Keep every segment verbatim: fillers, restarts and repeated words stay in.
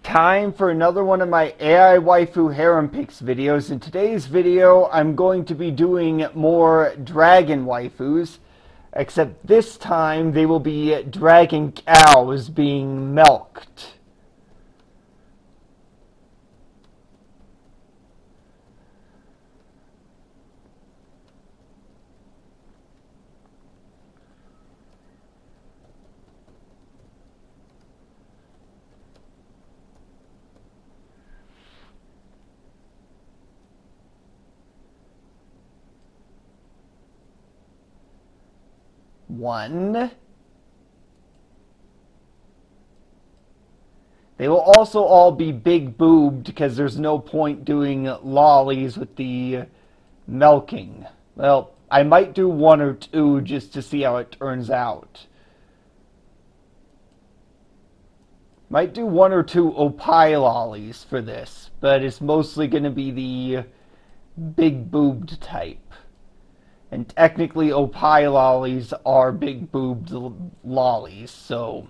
time for another one of my A I Waifu Harem Picks videos. In today's video, I'm going to be doing more dragon waifus, except this time they will be dragon cows being milked. One. They will also all be big boobed because there's no point doing lollies with the milking. Well, I might do one or two just to see how it turns out. Might do one or two Opie lollies for this, but it's mostly going to be the big boobed type. And technically, Opie lollies are big boobed lollies, so.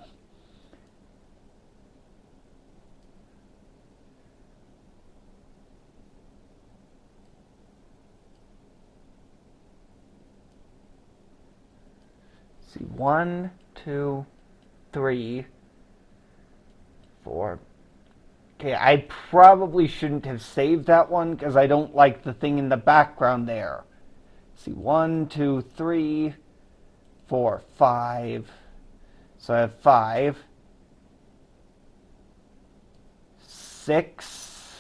Let's see, one, two, three, four. Okay, I probably shouldn't have saved that one because I don't like the thing in the background there. See, one, two, three, four, five. So I have five, six,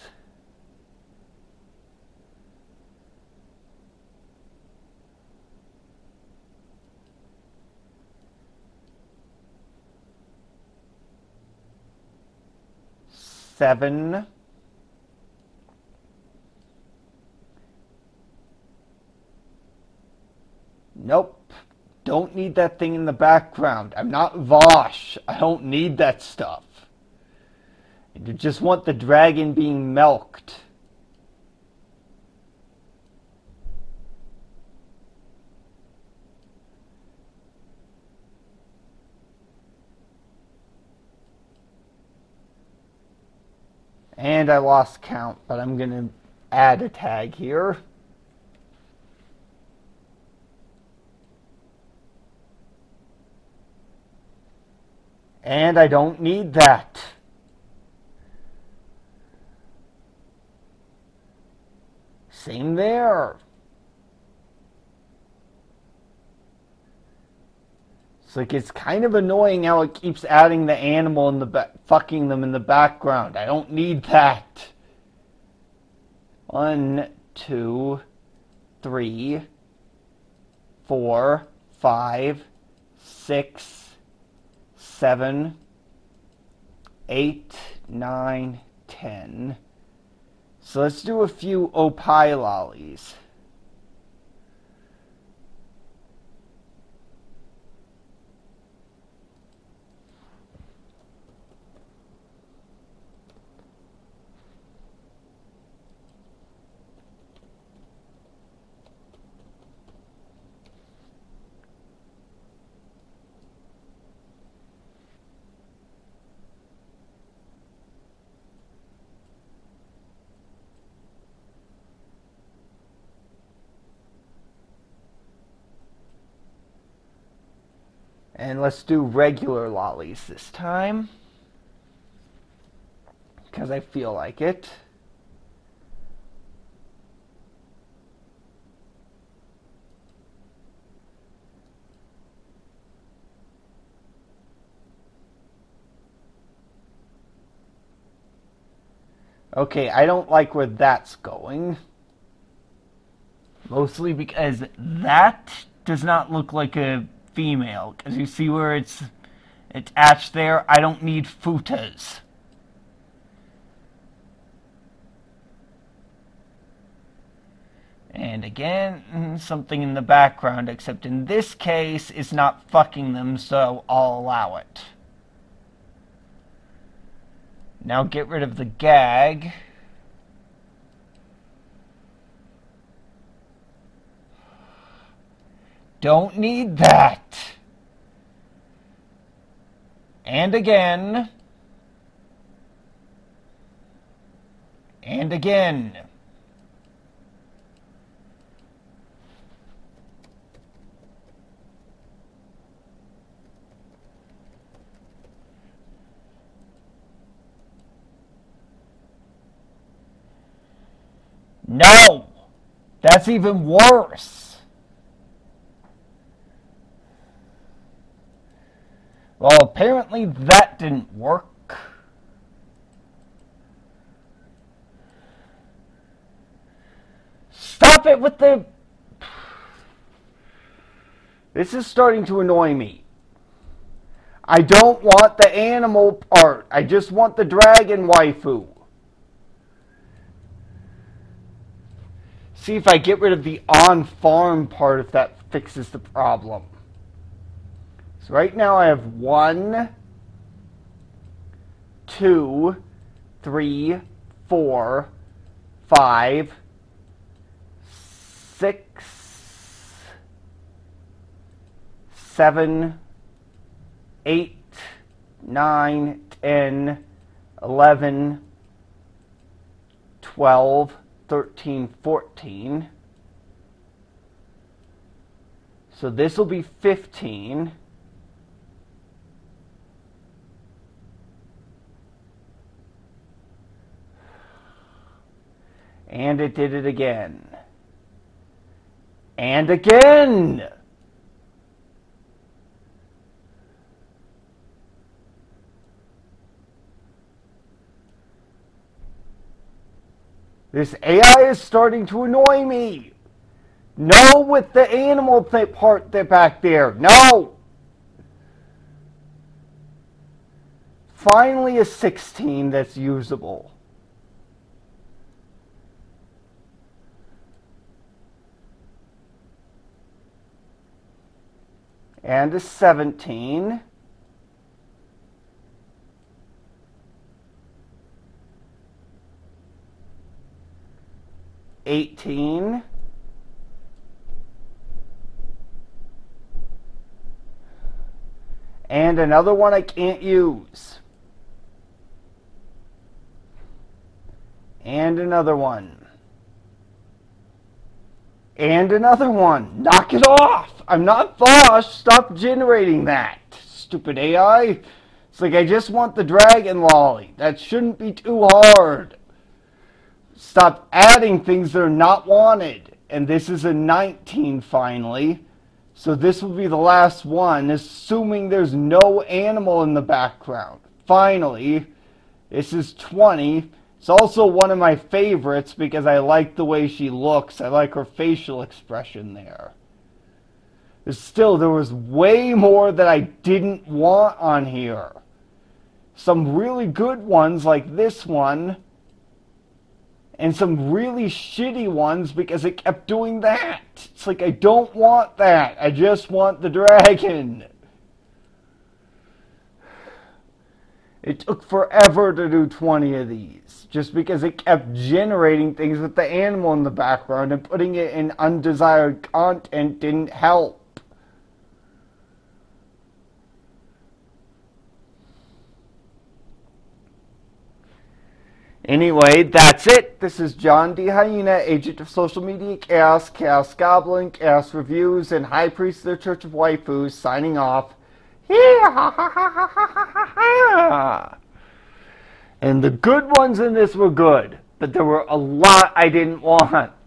seven. Nope. Don't need that thing in the background. I'm not Vosh. I don't need that stuff. I just want the dragon being milked. And I lost count, but I'm going to add a tag here. And I don't need that. Same there. It's like it's kind of annoying how it keeps adding the animal in the back, fucking them in the background. I don't need that. One, two, three, four, five, six, seven, eight, nine, ten. So let's do a few Opie lollies. And let's do regular lollies this time, because I feel like it. Okay, I don't like where that's going. Mostly because that does not look like a female, because you see where it's attached there. I don't need futas. And again, something in the background, except in this case, it's not fucking them, so I'll allow it. Now get rid of the gag. Don't need that. And again. And again. No! That's even worse. Well, apparently that didn't work. Stop it with the... This is starting to annoy me. I don't want the animal part. I just want the dragon waifu. See if I get rid of the on-farm part, if that fixes the problem. So right now I have one, two, three, four, five, six, seven, eight, nine, ten, eleven, twelve, thirteen, fourteen. So this will be fifteen. And it did it again. And again! This A I is starting to annoy me. No with the animal th- part there back there. No! Finally a sixteen that's usable. And a seventeen. eighteen. And another one I can't use. And another one. And another one. Knock it off! I'm not Bosch. Stop generating that. Stupid A I. It's like I just want the dragon lolly. That shouldn't be too hard. Stop adding things that are not wanted. And this is a nineteen finally. So this will be the last one, assuming there's no animal in the background. Finally, this is twenty. It's also one of my favorites because I like the way she looks. I like her facial expression there. But still, there was way more that I didn't want on here. Some really good ones like this one. And some really shitty ones because it kept doing that. It's like, I don't want that. I just want the dragon. It took forever to do twenty of these. Just because it kept generating things with the animal in the background and putting it in undesired content didn't help. Anyway, that's it. This is John D. Hyena, agent of social media chaos, Chaos Goblin, Chaos Reviews, and High Priest of the Church of Waifus, signing off. And the good ones in this were good, but there were a lot I didn't want.